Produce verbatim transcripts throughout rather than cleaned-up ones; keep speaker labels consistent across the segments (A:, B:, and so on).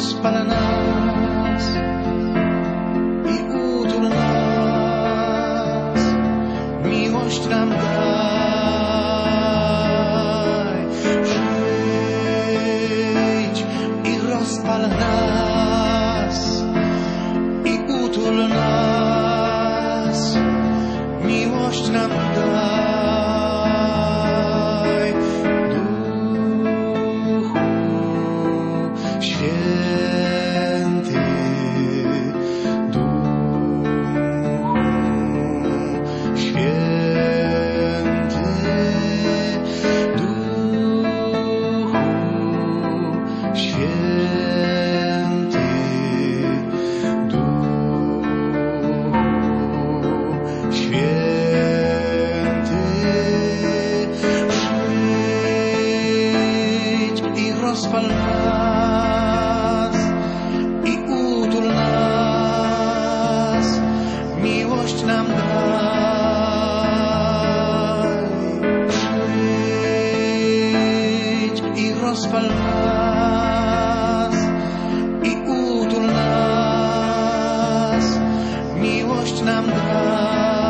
A: rozpal nas i utul nas, miłość nam daj. Przyjdź i rozpal nas i utul nas, miłość nam daj. Rozpal nas i utul nas, miłość nam daj. Przyjdź i rozpal nas i utul nas, miłość nam daj.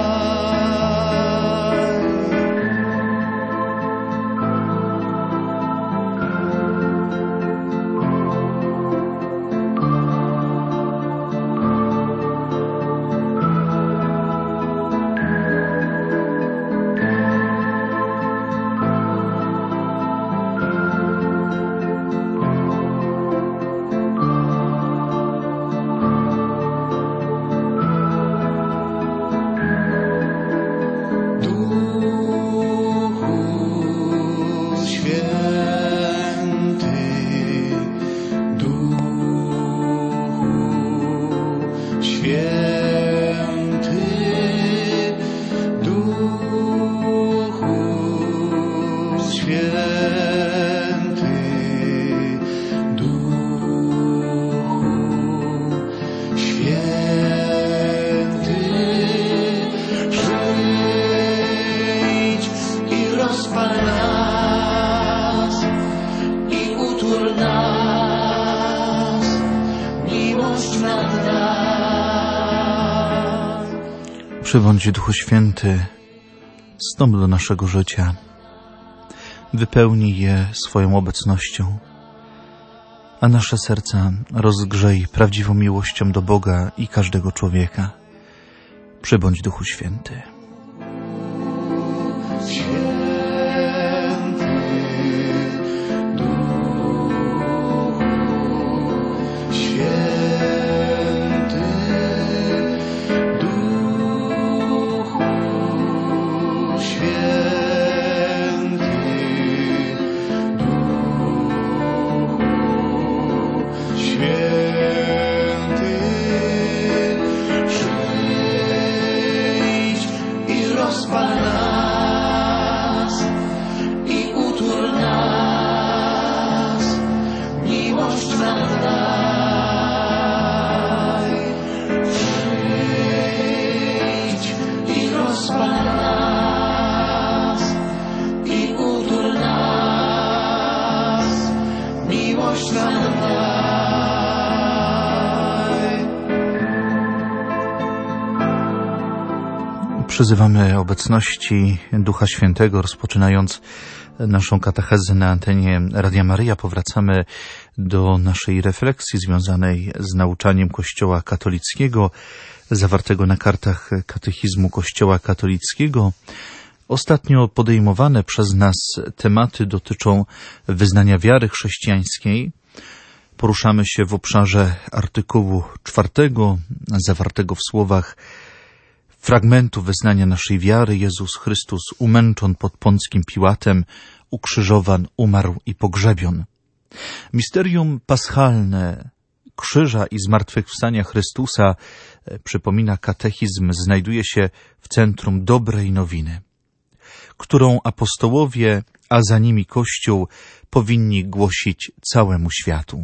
B: Przybądź, Duchu Święty, wstąp do naszego życia, wypełnij je swoją obecnością, a nasze serca rozgrzej prawdziwą miłością do Boga i każdego człowieka. Przybądź, Duchu Święty. Przyzywamy obecności Ducha Świętego, rozpoczynając naszą katechezę na antenie Radia Maryja. Powracamy do naszej refleksji związanej z nauczaniem Kościoła katolickiego, zawartego na kartach Katechizmu Kościoła katolickiego. Ostatnio podejmowane przez nas tematy dotyczą wyznania wiary chrześcijańskiej. Poruszamy się w obszarze artykułu czwartego, zawartego w słowach fragmentu wyznania naszej wiary: Jezus Chrystus umęczon pod Pąckim Piłatem, ukrzyżowan, umarł i pogrzebion. Misterium paschalne krzyża i zmartwychwstania Chrystusa, przypomina katechizm, znajduje się w centrum dobrej nowiny, którą apostołowie, a za nimi Kościół, powinni głosić całemu światu.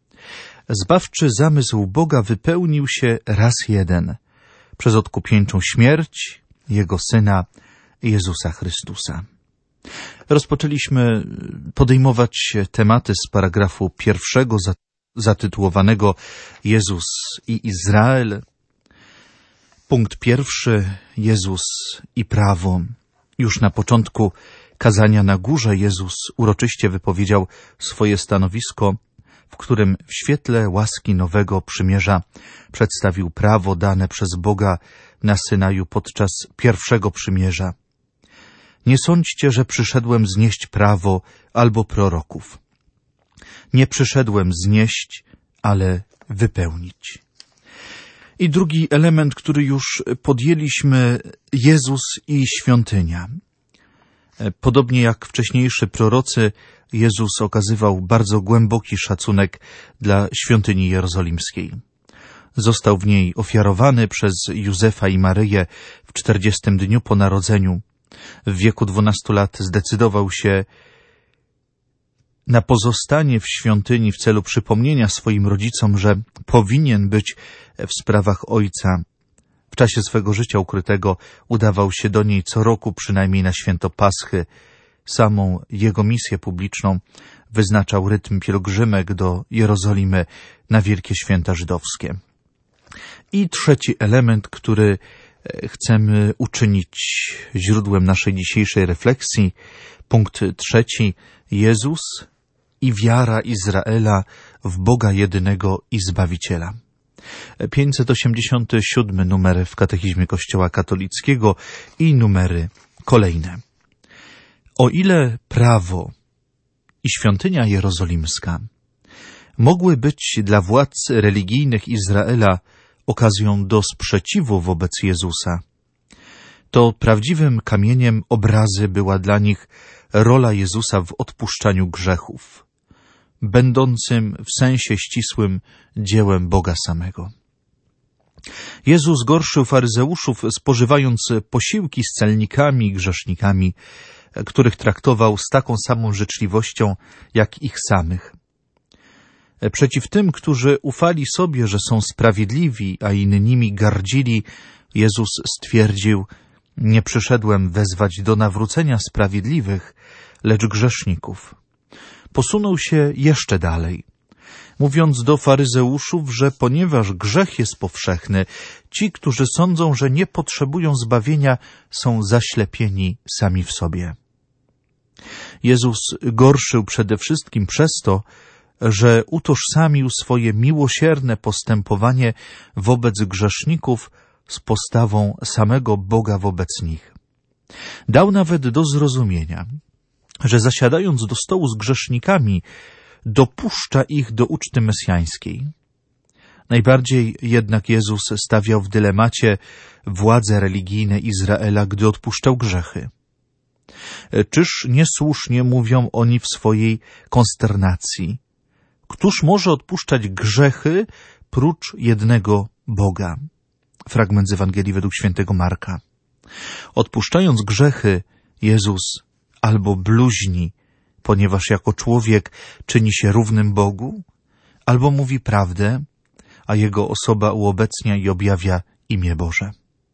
B: Zbawczy zamysł Boga wypełnił się raz jeden przez odkupieńczą śmierć Jego Syna Jezusa Chrystusa. Rozpoczęliśmy podejmować tematy z paragrafu pierwszego zatytułowanego Jezus i Izrael. Punkt pierwszy. Jezus i prawo. Już na początku kazania na górze Jezus uroczyście wypowiedział swoje stanowisko, w którym w świetle łaski nowego przymierza przedstawił prawo dane przez Boga na Synaju podczas pierwszego przymierza. Nie sądźcie, że przyszedłem znieść prawo albo proroków. Nie przyszedłem znieść, ale wypełnić. I drugi element, który już podjęliśmy, Jezus i świątynia. Podobnie jak wcześniejsi prorocy, Jezus okazywał bardzo głęboki szacunek dla świątyni jerozolimskiej. Został w niej ofiarowany przez Józefa i Maryję w czterdziestym dniu po narodzeniu. W wieku dwunastu lat zdecydował się na pozostanie w świątyni w celu przypomnienia swoim rodzicom, że powinien być w sprawach Ojca. W czasie swego życia ukrytego udawał się do niej co roku, przynajmniej na święto Paschy. Samą jego misję publiczną wyznaczał rytm pielgrzymek do Jerozolimy na wielkie święta żydowskie. I trzeci element, który chcemy uczynić źródłem naszej dzisiejszej refleksji, punkt trzeci, Jezus i wiara Izraela w Boga jedynego i Zbawiciela. pięćset osiemdziesiąty siódmy numer w Katechizmie Kościoła katolickiego i numery kolejne. O ile prawo i świątynia jerozolimska mogły być dla władz religijnych Izraela okazją do sprzeciwu wobec Jezusa, to prawdziwym kamieniem obrazy była dla nich rola Jezusa w odpuszczaniu grzechów, będącym w sensie ścisłym dziełem Boga samego. Jezus gorszył faryzeuszów, spożywając posiłki z celnikami i grzesznikami, których traktował z taką samą życzliwością jak ich samych. Przeciw tym, którzy ufali sobie, że są sprawiedliwi, a innymi gardzili, Jezus stwierdził: nie przyszedłem wezwać do nawrócenia sprawiedliwych, lecz grzeszników. Posunął się jeszcze dalej, mówiąc do faryzeuszów, że ponieważ grzech jest powszechny, ci, którzy sądzą, że nie potrzebują zbawienia, są zaślepieni sami w sobie. Jezus gorszył przede wszystkim przez to, że utożsamił swoje miłosierne postępowanie wobec grzeszników z postawą samego Boga wobec nich. Dał nawet do zrozumienia, że zasiadając do stołu z grzesznikami, dopuszcza ich do uczty mesjańskiej. Najbardziej jednak Jezus stawiał w dylemacie władze religijne Izraela, gdy odpuszczał grzechy. Czyż niesłusznie mówią oni w swojej konsternacji: któż może odpuszczać grzechy prócz jednego Boga? Fragment z Ewangelii według świętego Marka. Odpuszczając grzechy, Jezus albo bluźni, ponieważ jako człowiek czyni się równym Bogu, albo mówi prawdę, a jego osoba uobecnia i objawia imię Boże.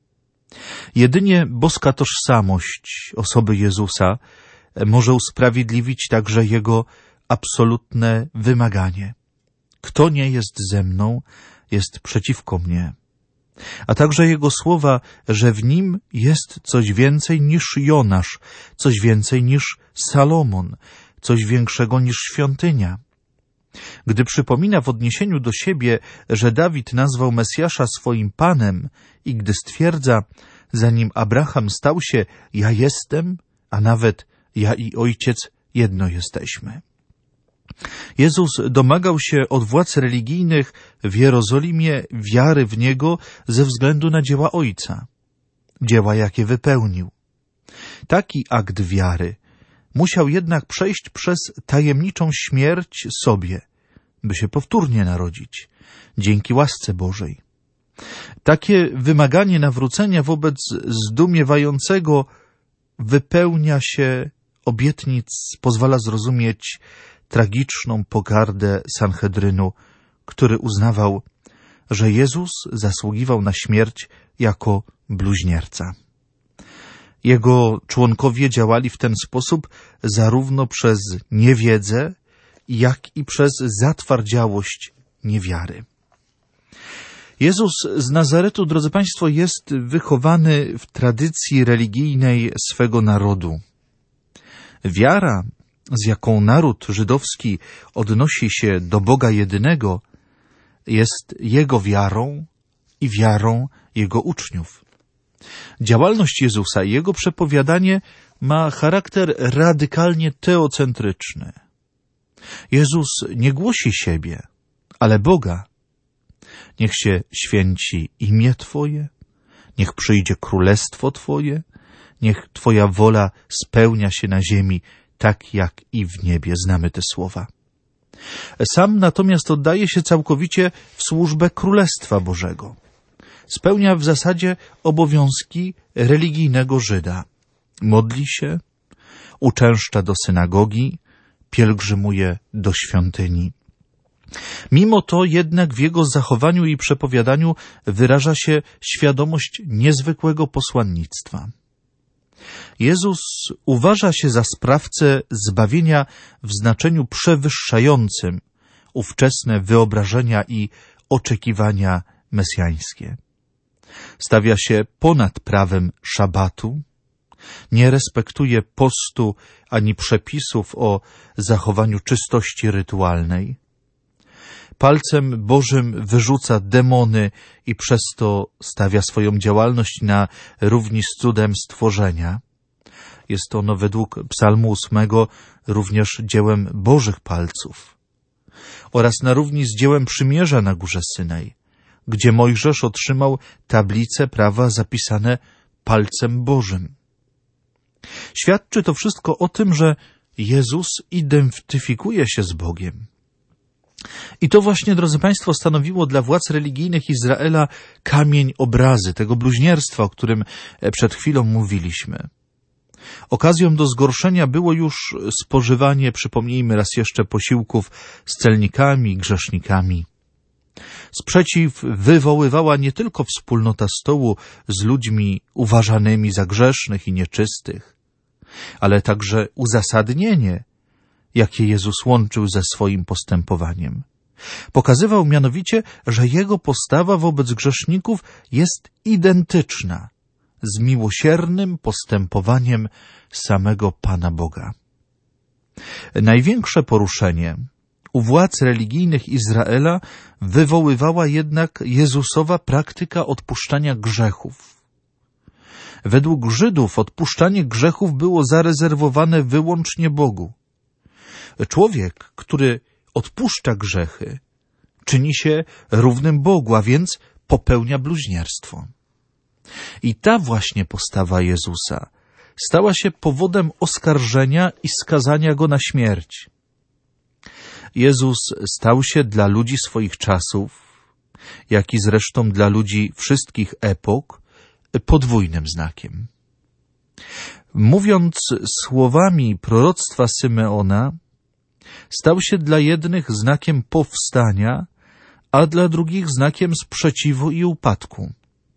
B: Jedynie boska tożsamość osoby Jezusa może usprawiedliwić także jego absolutne wymaganie: kto nie jest ze mną, jest przeciwko mnie. A także jego słowa, że w nim jest coś więcej niż Jonasz, coś więcej niż Salomon, coś większego niż świątynia. Gdy przypomina w odniesieniu do siebie, że Dawid nazwał Mesjasza swoim Panem i gdy stwierdza: zanim Abraham stał się, ja jestem, a nawet ja i Ojciec jedno jesteśmy. Jezus domagał się od władz religijnych w Jerozolimie wiary w Niego ze względu na dzieła Ojca, dzieła jakie wypełnił. Taki akt wiary musiał jednak przejść przez tajemniczą śmierć sobie, by się powtórnie narodzić, dzięki łasce Bożej. Takie wymaganie nawrócenia wobec zdumiewającego wypełnia się obietnic, pozwala zrozumieć tragiczną pogardę Sanhedrynu, który uznawał, że Jezus zasługiwał na śmierć jako bluźnierca. Jego członkowie działali w ten sposób zarówno przez niewiedzę, jak i przez zatwardziałość niewiary. Jezus z Nazaretu, drodzy Państwo, jest wychowany w tradycji religijnej swego narodu. Wiara, z jaką naród żydowski odnosi się do Boga jedynego, jest Jego wiarą i wiarą Jego uczniów. Działalność Jezusa i Jego przepowiadanie ma charakter radykalnie teocentryczny. Jezus nie głosi siebie, ale Boga. Niech się święci imię Twoje, niech przyjdzie królestwo Twoje, niech Twoja wola spełnia się na ziemi, tak jak i w niebie. Znamy te słowa. Sam natomiast oddaje się całkowicie w służbę Królestwa Bożego. Spełnia w zasadzie obowiązki religijnego Żyda. Modli się, uczęszcza do synagogi, pielgrzymuje do świątyni. Mimo to jednak w jego zachowaniu i przepowiadaniu wyraża się świadomość niezwykłego posłannictwa. Jezus uważa się za sprawcę zbawienia w znaczeniu przewyższającym ówczesne wyobrażenia i oczekiwania mesjańskie. Stawia się ponad prawem szabatu, nie respektuje postu ani przepisów o zachowaniu czystości rytualnej. Palcem Bożym wyrzuca demony i przez to stawia swoją działalność na równi z cudem stworzenia. Jest ono według Psalmu ósmego również dziełem Bożych palców. Oraz na równi z dziełem przymierza na górze Synaj, gdzie Mojżesz otrzymał tablice prawa zapisane palcem Bożym. Świadczy to wszystko o tym, że Jezus identyfikuje się z Bogiem. I to właśnie, drodzy Państwo, stanowiło dla władz religijnych Izraela kamień obrazy, tego bluźnierstwa, o którym przed chwilą mówiliśmy. Okazją do zgorszenia było już spożywanie, przypomnijmy raz jeszcze, posiłków z celnikami, grzesznikami. Sprzeciw wywoływała nie tylko wspólnota stołu z ludźmi uważanymi za grzesznych i nieczystych, ale także uzasadnienie, jakie Jezus łączył ze swoim postępowaniem. Pokazywał mianowicie, że Jego postawa wobec grzeszników jest identyczna z miłosiernym postępowaniem samego Pana Boga. Największe poruszenie u władz religijnych Izraela wywoływała jednak Jezusowa praktyka odpuszczania grzechów. Według Żydów odpuszczanie grzechów było zarezerwowane wyłącznie Bogu. Człowiek, który odpuszcza grzechy, czyni się równym Bogu, a więc popełnia bluźnierstwo. I ta właśnie postawa Jezusa stała się powodem oskarżenia i skazania Go na śmierć. Jezus stał się dla ludzi swoich czasów, jak i zresztą dla ludzi wszystkich epok, podwójnym znakiem. Mówiąc słowami proroctwa Symeona, stał się dla jednych znakiem powstania, a dla drugich znakiem sprzeciwu i upadku.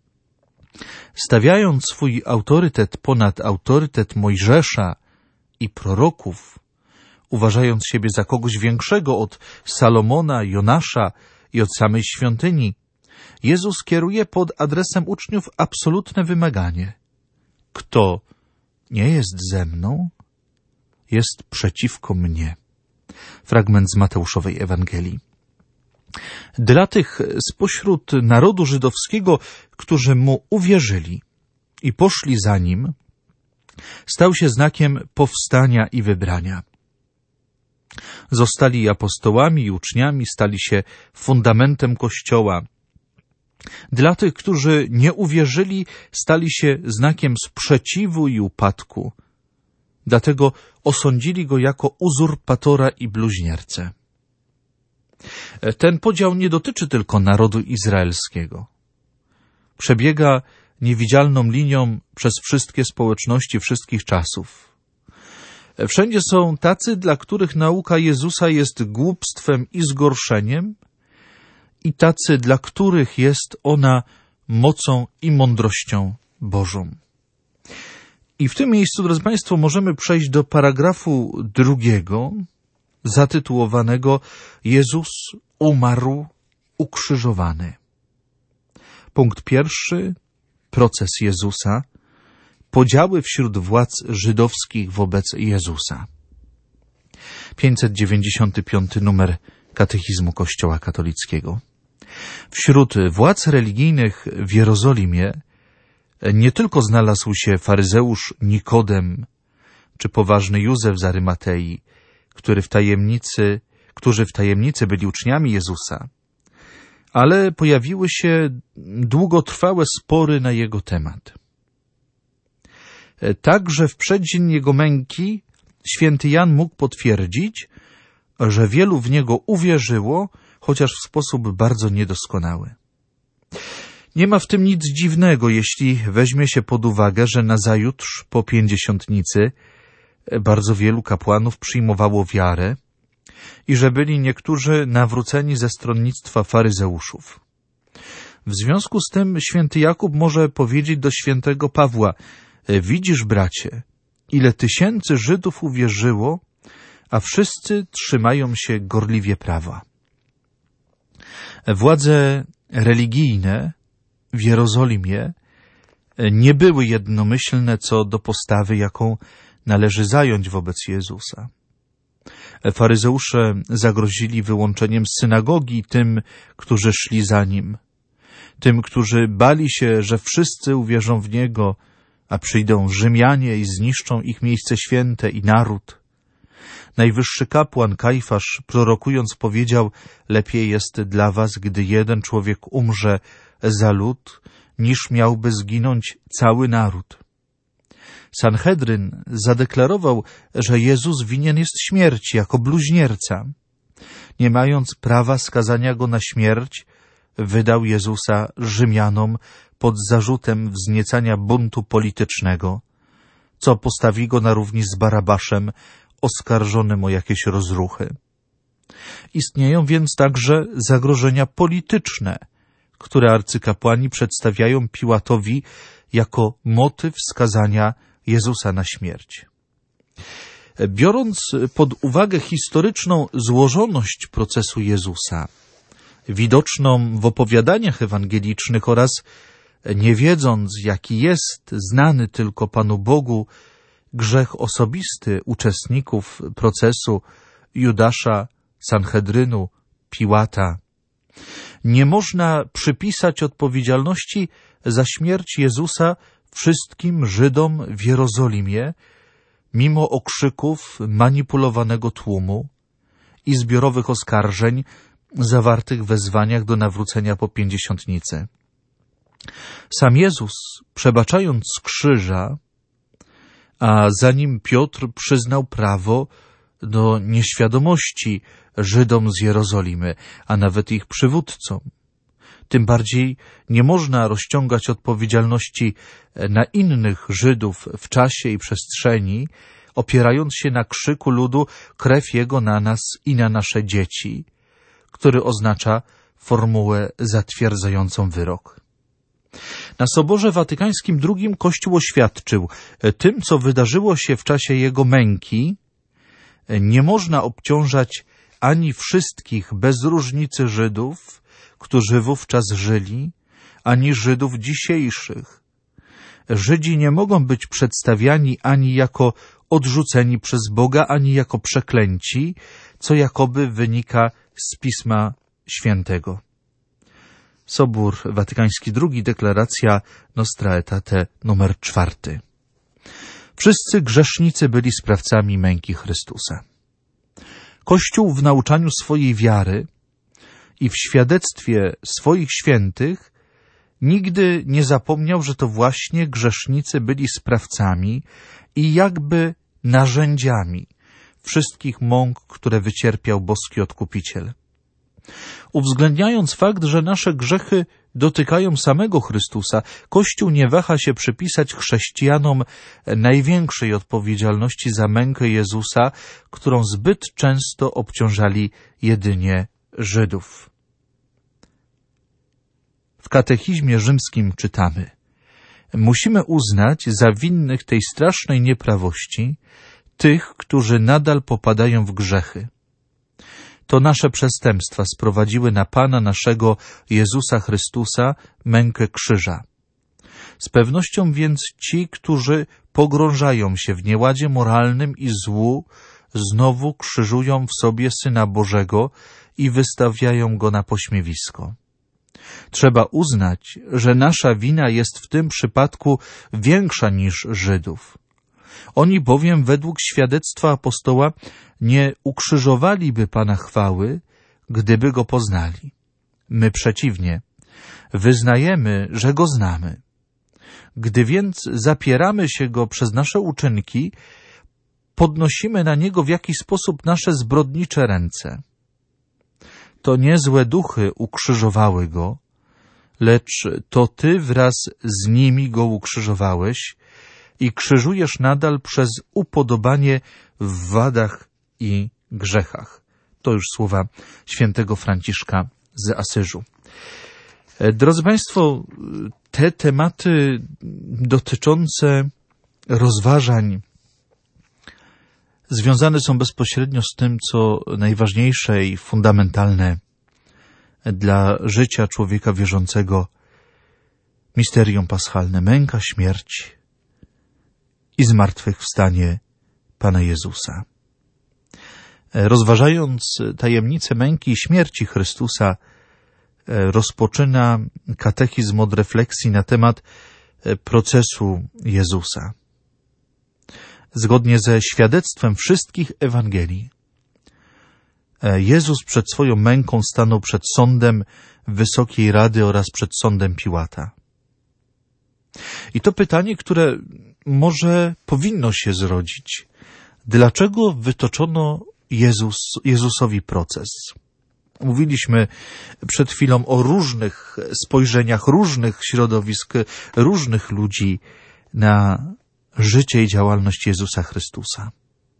B: Stawiając swój autorytet ponad autorytet Mojżesza i proroków, uważając siebie za kogoś większego od Salomona, Jonasza i od samej świątyni, Jezus kieruje pod adresem uczniów absolutne wymaganie. Kto nie jest ze mną, jest przeciwko mnie. Fragment z Mateuszowej Ewangelii. Dla tych spośród narodu żydowskiego, którzy mu uwierzyli i poszli za nim, stał się znakiem powstania i wybrania. Zostali apostołami i uczniami, stali się fundamentem Kościoła. Dla tych, którzy nie uwierzyli, stali się znakiem sprzeciwu i upadku. Dlatego osądzili go jako uzurpatora i bluźniercę. Ten podział nie dotyczy tylko narodu izraelskiego. Przebiega niewidzialną linią przez wszystkie społeczności wszystkich czasów. Wszędzie są tacy, dla których nauka Jezusa jest głupstwem i zgorszeniem, i tacy, dla których jest ona mocą i mądrością Bożą. I w tym miejscu, drodzy Państwo, możemy przejść do paragrafu drugiego zatytułowanego Jezus umarł ukrzyżowany. Punkt pierwszy. Proces Jezusa. Podziały wśród władz żydowskich wobec Jezusa. pięćset dziewięćdziesiąty piąty numer Katechizmu Kościoła katolickiego. Wśród władz religijnych w Jerozolimie nie tylko znalazł się faryzeusz Nikodem czy poważny Józef z Arymatei, który w tajemnicy, którzy w tajemnicy byli uczniami Jezusa, ale pojawiły się długotrwałe spory na jego temat. Także w przeddzień jego męki święty Jan mógł potwierdzić, że wielu w niego uwierzyło, chociaż w sposób bardzo niedoskonały. Nie ma w tym nic dziwnego, jeśli weźmie się pod uwagę, że nazajutrz po pięćdziesiątnicy bardzo wielu kapłanów przyjmowało wiarę i że byli niektórzy nawróceni ze stronnictwa faryzeuszów. W związku z tym święty Jakub może powiedzieć do świętego Pawła: widzisz, bracie, ile tysięcy Żydów uwierzyło, a wszyscy trzymają się gorliwie prawa. Władze religijne w Jerozolimie nie były jednomyślne co do postawy, jaką należy zająć wobec Jezusa. Faryzeusze zagrozili wyłączeniem z synagogi tym, którzy szli za Nim, tym, którzy bali się, że wszyscy uwierzą w Niego, a przyjdą Rzymianie i zniszczą ich miejsce święte i naród. Najwyższy kapłan Kajfasz, prorokując, powiedział: lepiej jest dla was, gdy jeden człowiek umrze za lud, niż miałby zginąć cały naród. Sanhedryn zadeklarował, że Jezus winien jest śmierci jako bluźnierca. Nie mając prawa skazania go na śmierć, wydał Jezusa Rzymianom pod zarzutem wzniecania buntu politycznego, co postawi go na równi z Barabaszem, oskarżonym o jakieś rozruchy. Istnieją więc także zagrożenia polityczne, które arcykapłani przedstawiają Piłatowi jako motyw skazania Jezusa na śmierć. Biorąc pod uwagę historyczną złożoność procesu Jezusa, widoczną w opowiadaniach ewangelicznych oraz nie wiedząc, jaki jest znany tylko Panu Bogu grzech osobisty uczestników procesu Judasza, Sanhedrynu, Piłata, nie można przypisać odpowiedzialności za śmierć Jezusa wszystkim Żydom w Jerozolimie, mimo okrzyków manipulowanego tłumu i zbiorowych oskarżeń zawartych w wezwaniach do nawrócenia po pięćdziesiątnicy. Sam Jezus, przebaczając z krzyża, a zanim Piotr przyznał prawo do nieświadomości Żydom z Jerozolimy, a nawet ich przywódcom, tym bardziej nie można rozciągać odpowiedzialności na innych Żydów w czasie i przestrzeni, opierając się na krzyku ludu: krew Jego na nas i na nasze dzieci, który oznacza formułę zatwierdzającą wyrok. Na Soborze Watykańskim drugim Kościół oświadczył: tym, co wydarzyło się w czasie Jego męki, nie można obciążać ani wszystkich bez różnicy Żydów, którzy wówczas żyli, ani Żydów dzisiejszych. Żydzi nie mogą być przedstawiani ani jako odrzuceni przez Boga, ani jako przeklęci, co jakoby wynika z Pisma Świętego. Sobór Watykański drugi, deklaracja Nostra Aetate numer czwarty. Wszyscy grzesznicy byli sprawcami męki Chrystusa. Kościół w nauczaniu swojej wiary i w świadectwie swoich świętych nigdy nie zapomniał, że to właśnie grzesznicy byli sprawcami i jakby narzędziami wszystkich mąk, które wycierpiał boski Odkupiciel. Uwzględniając fakt, że nasze grzechy dotykają samego Chrystusa, Kościół nie waha się przypisać chrześcijanom największej odpowiedzialności za mękę Jezusa, którą zbyt często obciążali jedynie Żydów. W katechizmie rzymskim czytamy: musimy uznać za winnych tej strasznej nieprawości tych, którzy nadal popadają w grzechy, To nasze przestępstwa sprowadziły na Pana naszego Jezusa Chrystusa mękę krzyża. Z pewnością więc ci, którzy pogrążają się w nieładzie moralnym i złu, znowu krzyżują w sobie Syna Bożego i wystawiają Go na pośmiewisko. Trzeba uznać, że nasza wina jest w tym przypadku większa niż Żydów. Oni bowiem według świadectwa apostoła nie ukrzyżowaliby Pana chwały, gdyby Go poznali. My przeciwnie, wyznajemy, że Go znamy. Gdy więc zapieramy się Go przez nasze uczynki, podnosimy na Niego w jakiś sposób nasze zbrodnicze ręce. To nie złe duchy ukrzyżowały Go, lecz to Ty wraz z nimi Go ukrzyżowałeś i krzyżujesz nadal przez upodobanie w wadach i grzechach. To już słowa świętego Franciszka z Asyżu. Drodzy Państwo, te tematy dotyczące rozważań związane są bezpośrednio z tym, co najważniejsze i fundamentalne dla życia człowieka wierzącego, misterium paschalne, męka, śmierć i zmartwychwstanie Pana Jezusa. Rozważając tajemnicę męki i śmierci Chrystusa, rozpoczyna katechizm od refleksji na temat procesu Jezusa. Zgodnie ze świadectwem wszystkich Ewangelii, Jezus przed swoją męką stanął przed sądem Wysokiej Rady oraz przed sądem Piłata. I to pytanie, które może powinno się zrodzić. Dlaczego wytoczono Jezus, Jezusowi proces? Mówiliśmy przed chwilą o różnych spojrzeniach, różnych środowisk, różnych ludzi na życie i działalność Jezusa Chrystusa.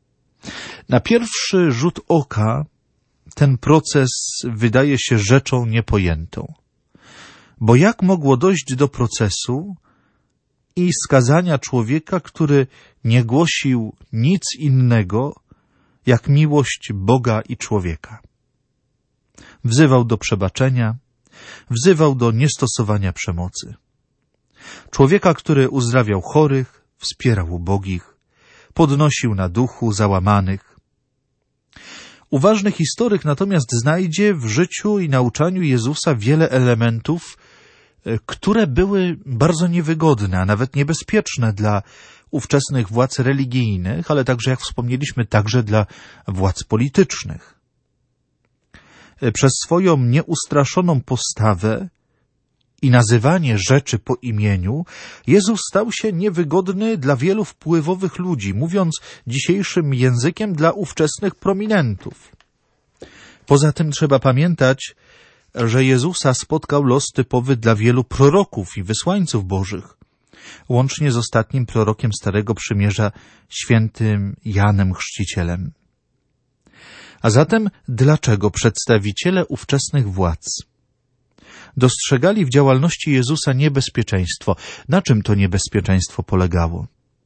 B: Na pierwszy rzut oka ten proces wydaje się rzeczą niepojętą. Bo jak mogło dojść do procesu i skazania człowieka, który nie głosił nic innego, jak miłość Boga i człowieka? Wzywał do przebaczenia, wzywał do niestosowania przemocy. Człowieka, który uzdrawiał chorych, wspierał ubogich, podnosił na duchu załamanych. Uważny historyk natomiast znajdzie w życiu i nauczaniu Jezusa wiele elementów, które były bardzo niewygodne, a nawet niebezpieczne dla ówczesnych władz religijnych, ale także, jak wspomnieliśmy, także dla władz politycznych. Przez swoją nieustraszoną postawę i nazywanie rzeczy po imieniu, Jezus stał się niewygodny dla wielu wpływowych ludzi, mówiąc dzisiejszym językiem dla ówczesnych prominentów. Poza tym trzeba pamiętać, że Jezusa spotkał los typowy dla wielu proroków i wysłańców bożych, łącznie z ostatnim prorokiem Starego Przymierza, świętym Janem Chrzcicielem. A zatem dlaczego przedstawiciele ówczesnych władz dostrzegali w działalności Jezusa niebezpieczeństwo? Na czym to niebezpieczeństwo polegało?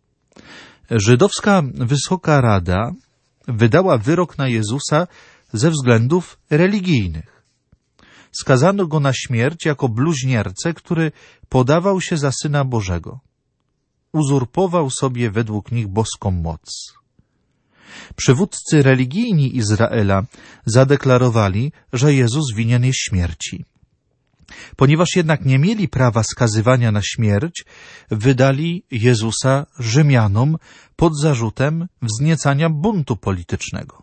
B: Żydowska Wysoka Rada wydała wyrok na Jezusa ze względów religijnych. Skazano go na śmierć jako bluźniercę, który podawał się za Syna Bożego. Uzurpował sobie według nich boską moc. Przywódcy religijni Izraela zadeklarowali, że Jezus winien jest śmierci. Ponieważ jednak nie mieli prawa skazywania na śmierć, wydali Jezusa Rzymianom pod zarzutem wzniecania buntu politycznego.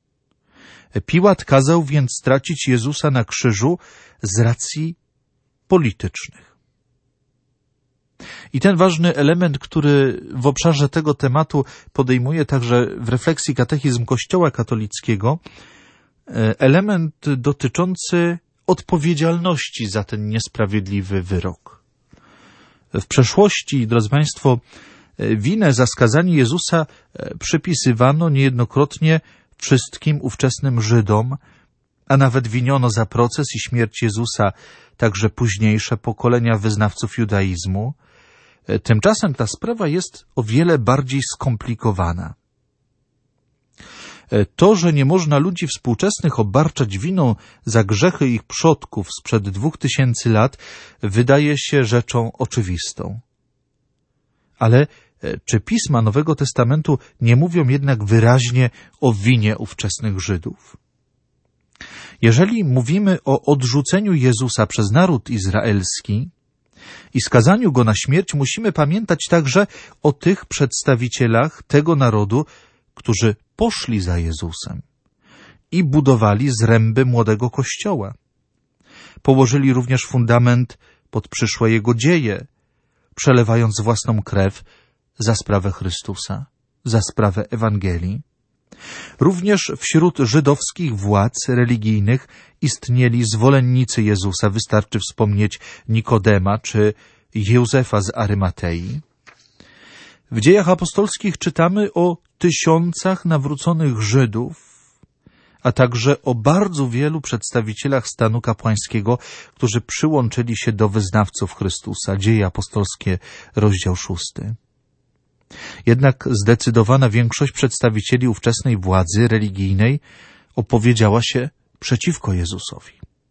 B: Piłat kazał więc stracić Jezusa na krzyżu z racji politycznych. I ten ważny element, który w obszarze tego tematu podejmuje także w refleksji katechizm Kościoła katolickiego, element dotyczący odpowiedzialności za ten niesprawiedliwy wyrok. W przeszłości, drodzy Państwo, winę za skazanie Jezusa przypisywano niejednokrotnie wszystkim ówczesnym Żydom, a nawet winiono za proces i śmierć Jezusa także późniejsze pokolenia wyznawców judaizmu. Tymczasem ta sprawa jest o wiele bardziej skomplikowana. To, że nie można ludzi współczesnych obarczać winą za grzechy ich przodków sprzed dwóch tysięcy lat, wydaje się rzeczą oczywistą. Ale czy pisma Nowego Testamentu nie mówią jednak wyraźnie o winie ówczesnych Żydów? Jeżeli mówimy o odrzuceniu Jezusa przez naród izraelski i skazaniu Go na śmierć, musimy pamiętać także o tych przedstawicielach tego narodu, którzy poszli za Jezusem i budowali zręby młodego Kościoła. Położyli również fundament pod przyszłe Jego dzieje, przelewając własną krew za sprawę Chrystusa, za sprawę Ewangelii. Również wśród żydowskich władz religijnych istnieli zwolennicy Jezusa. Wystarczy wspomnieć Nikodema czy Józefa z Arymatei. W Dziejach Apostolskich czytamy o tysiącach nawróconych Żydów, a także o bardzo wielu przedstawicielach stanu kapłańskiego, którzy przyłączyli się do wyznawców Chrystusa. Dzieje Apostolskie, rozdział szósty. Jednak zdecydowana większość przedstawicieli ówczesnej władzy religijnej opowiedziała się przeciwko Jezusowi.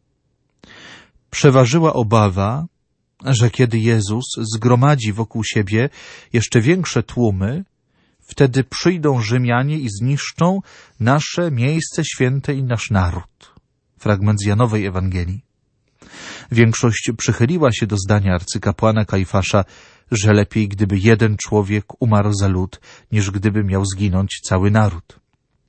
B: Przeważyła obawa, że kiedy Jezus zgromadzi wokół siebie jeszcze większe tłumy, wtedy przyjdą Rzymianie i zniszczą nasze miejsce święte i nasz naród. Fragment z Janowej Ewangelii. Większość przychyliła się do zdania arcykapłana Kajfasza, że lepiej, gdyby jeden człowiek umarł za lud, niż gdyby miał zginąć cały naród.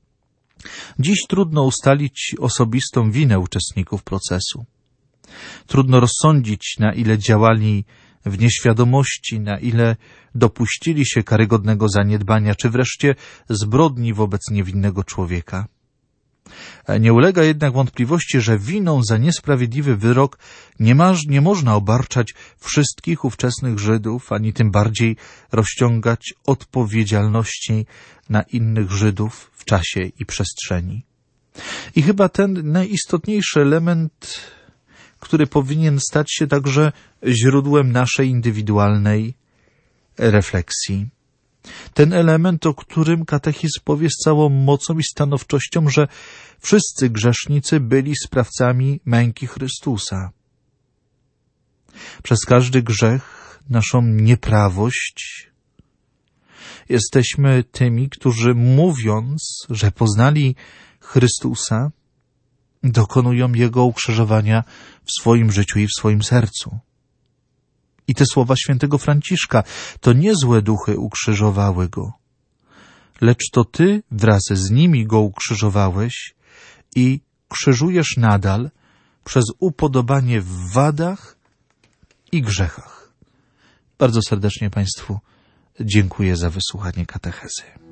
B: Dziś trudno ustalić osobistą winę uczestników procesu. Trudno rozsądzić, na ile działali w nieświadomości, na ile dopuścili się karygodnego zaniedbania, czy wreszcie zbrodni wobec niewinnego człowieka. Nie ulega jednak wątpliwości, że winą za niesprawiedliwy wyrok nie, ma, nie można obarczać wszystkich ówczesnych Żydów, ani tym bardziej rozciągać odpowiedzialności na innych Żydów w czasie i przestrzeni. I chyba ten najistotniejszy element, który powinien stać się także źródłem naszej indywidualnej refleksji. Ten element, o którym katechizm powie z całą mocą i stanowczością, że wszyscy grzesznicy byli sprawcami męki Chrystusa. Przez każdy grzech, naszą nieprawość, jesteśmy tymi, którzy mówiąc, że poznali Chrystusa, dokonują Jego ukrzyżowania w swoim życiu i w swoim sercu. I te słowa świętego Franciszka, to nie złe duchy ukrzyżowały Go, lecz to Ty wraz z nimi Go ukrzyżowałeś i krzyżujesz nadal przez upodobanie w wadach i grzechach. Bardzo serdecznie Państwu dziękuję za wysłuchanie katechezy.